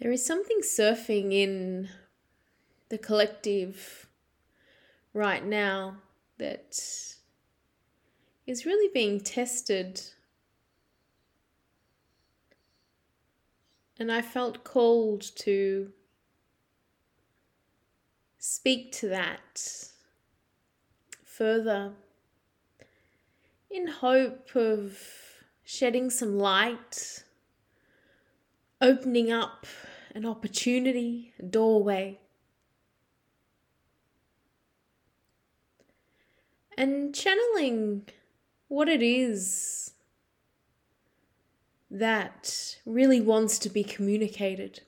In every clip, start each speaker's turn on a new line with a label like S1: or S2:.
S1: There is something surfing in the collective right now that is really being tested. And I felt called to speak to that further in hope of shedding some light, opening up an opportunity, a doorway, and channeling what it is that really wants to be communicated.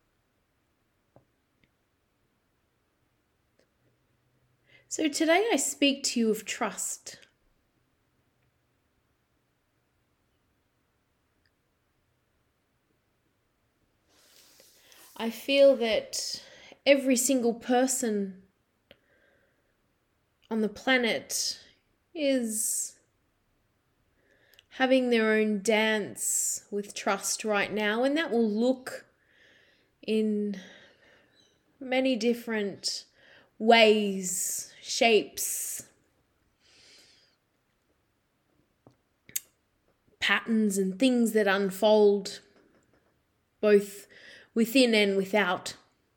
S1: So today I speak to you of trust. I feel that every single person on the planet is having their own dance with trust right now, and that will look in many different ways, shapes, patterns, and things that unfold both within and without.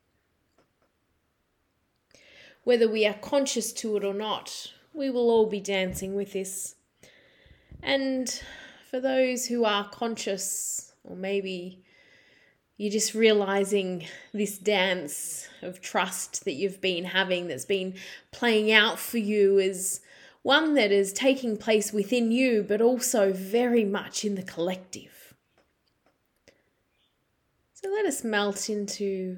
S1: Whether we are conscious to it or not, we will all be dancing with this. And for those who are conscious, or maybe you're just realizing this dance of trust that you've been having, that's been playing out for you, is one that is taking place within you, but also very much in the collective. So let us melt into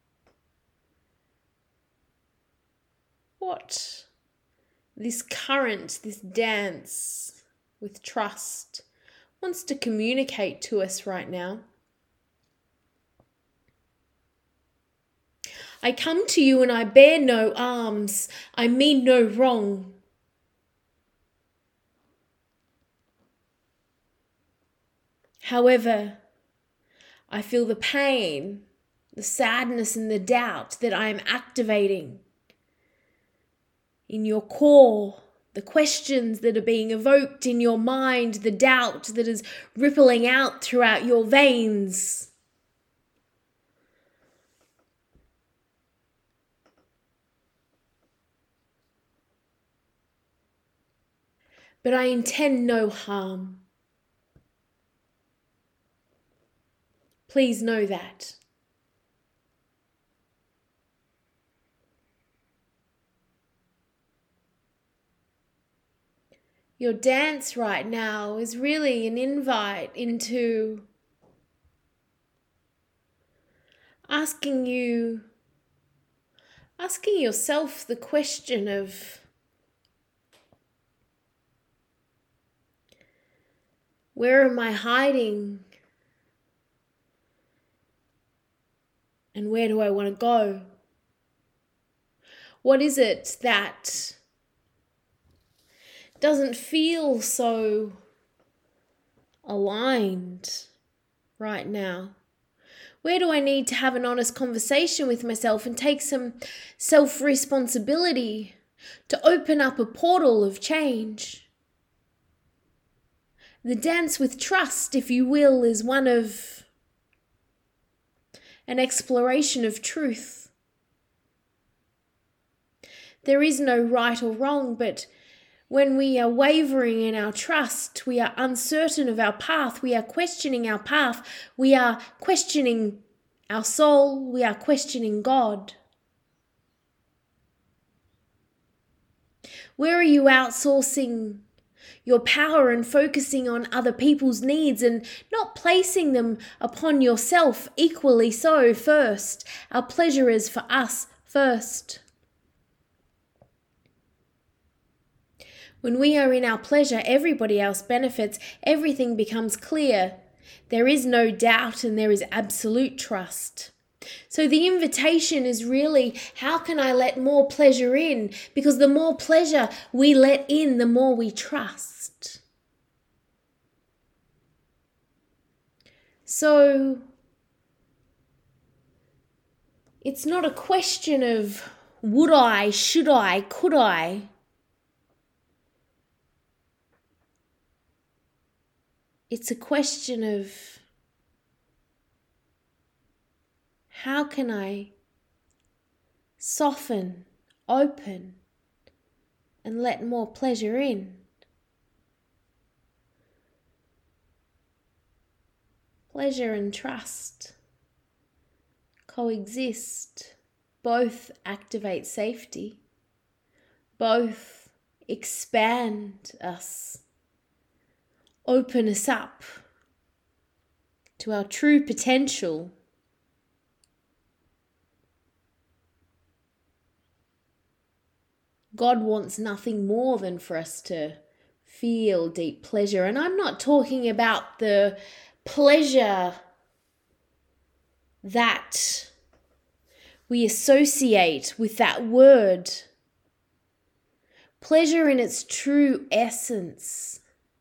S1: what this current, this dance with trust wants to communicate to us right now. I come to you and I bear no arms. I mean no wrong. However, I feel the pain, the sadness and the doubt that I am activating in your core, the questions that are being evoked in your mind, the doubt that is rippling out throughout your veins. But I intend no harm. Please know that. Your dance right now is really an invite into asking yourself the question of, where am I hiding? And where do I want to go? What is it that doesn't feel so aligned right now? Where do I need to have an honest conversation with myself and take some self-responsibility to open up a portal of change? The dance with trust, if you will, is one of an exploration of truth. There is no right or wrong, but when we are wavering in our trust, we are uncertain of our path, we are questioning our path, we are questioning our soul, we are questioning God. Where are you outsourcing your power and focusing on other people's needs and not placing them upon yourself equally so first? Our pleasure is for us first. When we are in our pleasure, everybody else benefits, everything becomes clear. There is no doubt and there is absolute trust. So the invitation is really, how can I let more pleasure in? Because the more pleasure we let in, the more we trust. So It's not a question of would I, should I, could I. It's a question of how can I soften, open, and let more pleasure in. Pleasure and trust coexist. Both activate safety. Both expand us, open us up to our true potential. God wants nothing more than for us to feel deep pleasure. And I'm not talking about the pleasure that we associate with that word. Pleasure in its true essence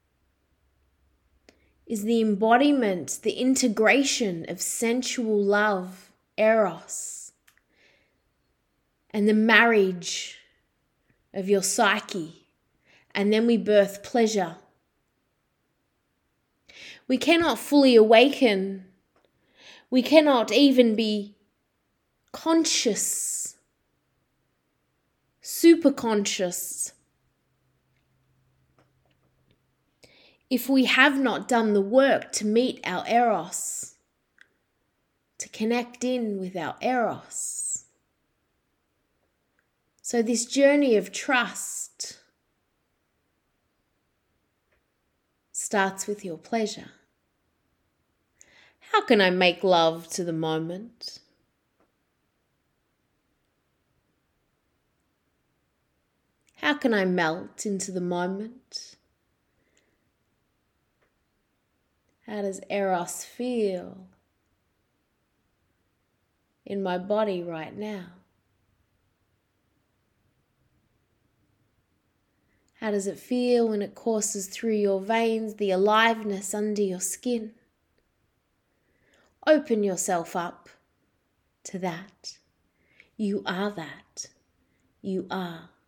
S1: is the embodiment, the integration of sensual love, eros, and the marriage of your psyche. And then we birth pleasure. We cannot fully awaken. We cannot even be conscious, super conscious, if we have not done the work to meet our eros, to connect in with our eros. So this journey of trust starts with your pleasure. How can I make love to the moment? How can I melt into the moment? How does eros feel in my body right now? How does it feel when it courses through your veins, the aliveness under your skin? Open yourself up to that. You are that. You are